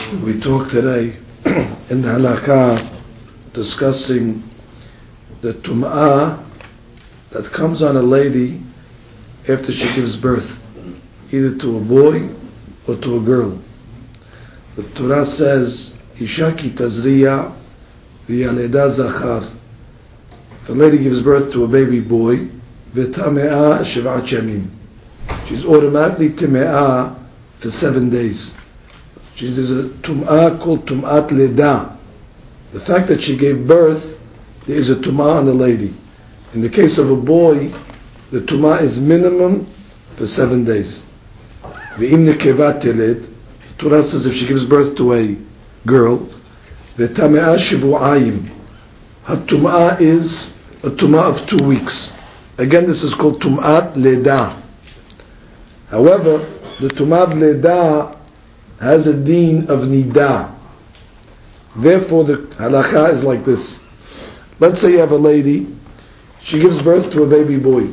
We talked today in the halakha discussing the tum'ah that comes on a lady after she gives birth, either to a boy or to a girl. The Torah says, Isha ki tazriya v'yaleda zachar. If a lady gives birth to a baby boy, v'tame'a shiv'at yamim. She's automatically time'ah for 7 days. There's a tum'ah called tum'at leda. The fact that she gave birth, there is a tum'ah on the lady. In the case of a boy, the tum'ah is minimum for 7 days. V'im nekevat teled, Torah says if she gives birth to a girl, v'tame'ah shivu'ayim. Her tum'ah is a tum'ah of 2 weeks. Again, this is called tum'at leda. However, the tum'at leda has a deen of nida. Therefore, the halakha is like this. Let's say you have a lady, she gives birth to a baby boy.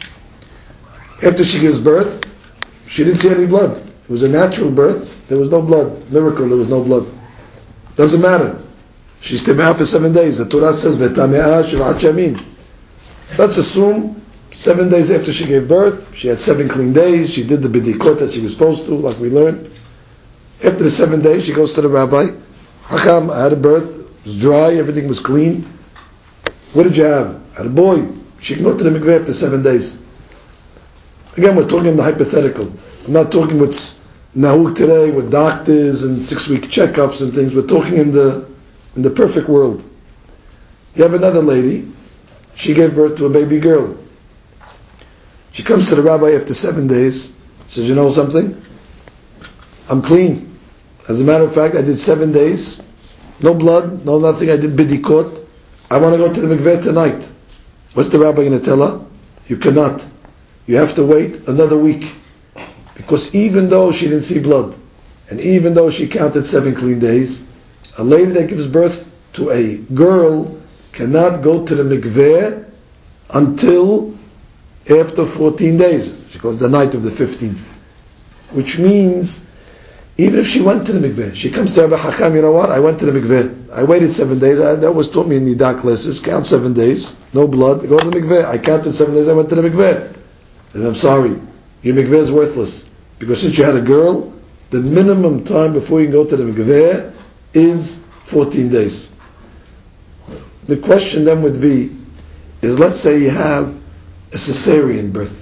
After she gives birth, she didn't see any blood. It was a natural birth, there was no blood. Miracle, there was no blood. Doesn't matter. She's tim'ah for 7 days. The Torah says, v'tame'ah shiv'at yamim. Let's assume 7 days after she gave birth, she had 7 clean days, she did the bidikot that she was supposed to, like we learned. After the 7 days, she goes to the rabbi. Hakam, I had a birth, it was dry, everything was clean. What did you have? I had a boy. She can go to the mikveh after 7 days. Again, we're talking in the hypothetical. I'm not talking what's nahuk today with doctors and 6-week checkups and things. We're talking in the perfect world. You have another lady, she gave birth to a baby girl. She comes to the rabbi after 7 days, says, you know something? I'm clean. As a matter of fact, I did 7 days, no blood, no nothing, I did bidikot. I want to go to the mikveh tonight. What's the rabbi going to tell her? You cannot. You have to wait another week. Because even though she didn't see blood, and even though she counted 7 clean days, a lady that gives birth to a girl cannot go to the mikveh until after 14 days. She goes the night of the 15th. Which means, even if she went to the mikveh, she comes to Rabbi Hakam, you know what, I went to the mikveh. I waited 7 days, that was taught me in Nida classes, count 7 days, no blood, go to the mikveh. I counted 7 days, I went to the mikveh. And I'm sorry, your mikveh is worthless. Because since you had a girl, the minimum time before you can go to the mikveh is 14 days. The question then would be, is let's say you have a cesarean birth.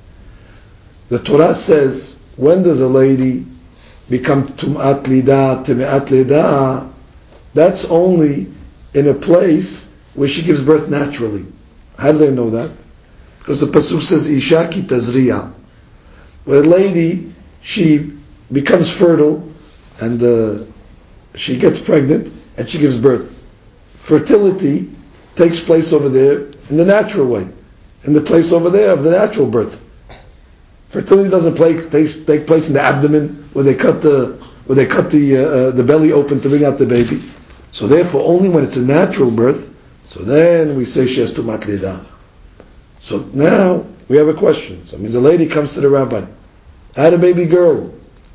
The Torah says, when does a lady become tum'at lida, time'at lida? That's only in a place where she gives birth naturally. How do they know that? Because the pasuk says, Isha ki tazriya. Where a lady, she becomes fertile and she gets pregnant and she gives birth. Fertility takes place over there in the natural way, in the place over there of the natural birth. Fertility doesn't take place in the abdomen where they cut the belly open to bring out the baby. So therefore, only when it's a natural birth, so then we say she has tumat lida. So now we have a question. So it means a lady comes to the rabbi. I had a baby girl,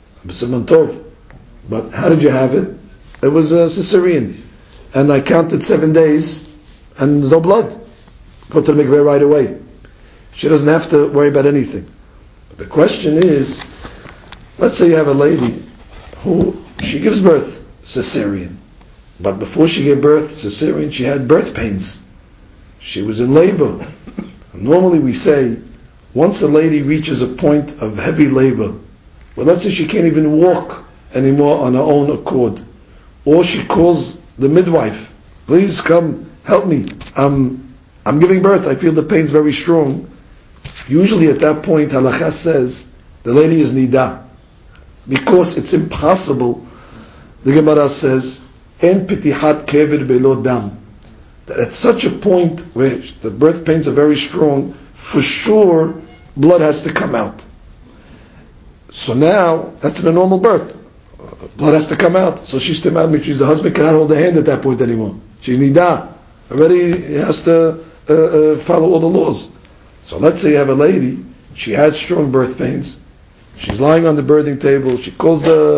but how did you have it? It was a cesarean, and I counted 7 days, and there's no blood. Go to the mikveh right away. She doesn't have to worry about anything. But the question is, let's say you have a lady who she gives birth cesarean, but before she gave birth cesarean, she had birth pains. She was in labor. And normally we say, once a lady reaches a point of heavy labor, well, let's say she can't even walk anymore on her own accord, or she calls the midwife, please come help me. I'm giving birth. I feel the pain's very strong. Usually at that point, halakha says, the lady is nida. Because it's impossible, the Gemara says, en pitihat kever belo dam. That at such a point where the birth pains are very strong, for sure, blood has to come out. So now, that's in a normal birth. Blood has to come out. So she's timad, which means the husband cannot hold the hand at that point anymore. She's nida. Already has to follow all the laws. So let's say you have a lady, she had strong birth pains, she's lying on the birthing table, she calls the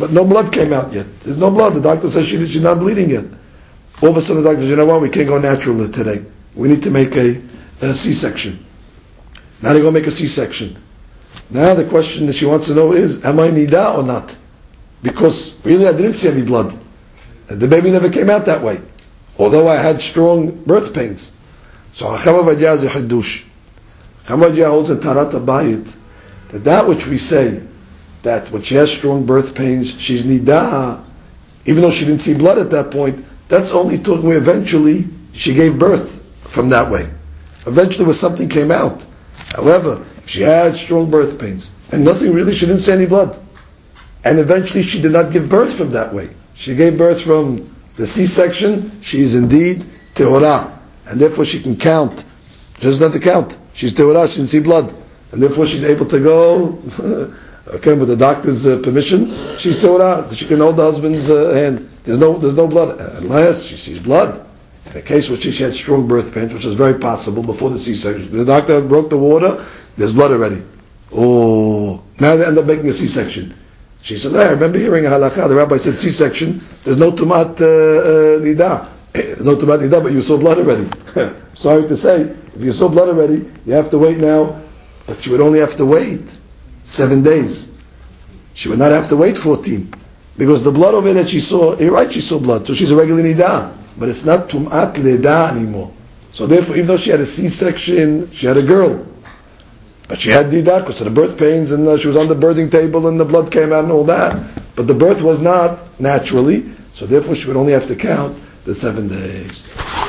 but no blood came out yet. There's no blood. The doctor says she's not bleeding yet. All of a sudden the doctor says, you know what, we can't go natural today. We need to make a C-section. Now they're going to make a C-section. Now the question that she wants to know is, am I nida or not? Because really I didn't see any blood. And the baby never came out that way. Although I had strong birth pains. So Chacham Ovadia is a Hiddush. Chacham Ovadia holds in Taharat HaBayit that which we say, that when she has strong birth pains, she's nida, even though she didn't see blood at that point, that's only talking when eventually she gave birth from that way. Eventually when something came out. However, if she had strong birth pains, and nothing really, she didn't see any blood. And eventually she did not give birth from that way. She gave birth from the C-section, she is indeed Tehorah. And therefore she can count. She doesn't have to count. She's Tehorah, she didn't see blood. And therefore she's able to go, okay, with the doctor's permission, she's Tehorah. She can hold the husband's hand. There's no blood. Unless she sees blood. In a case where she had strong birth pains, which is very possible before the C-section. The doctor broke the water, there's blood already. Oh, now they end up making a C-section. She said, I remember hearing a halakha, the rabbi said C-section, there's no tumat nida. There's no tumat nida, but you saw blood already. Sorry to say, if you saw blood already, you have to wait now, but you would only have to wait 7 days. She would not have to wait 14. Because the blood over there that she saw, you're right, she saw blood, so she's a regular nida. But it's not tumat leda anymore. So therefore, even though she had a C-section, she had a girl. But she had nida because of the birth pains, and she was on the birthing table, and the blood came out and all that. But the birth was not naturally, so therefore she would only have to count the 7 days.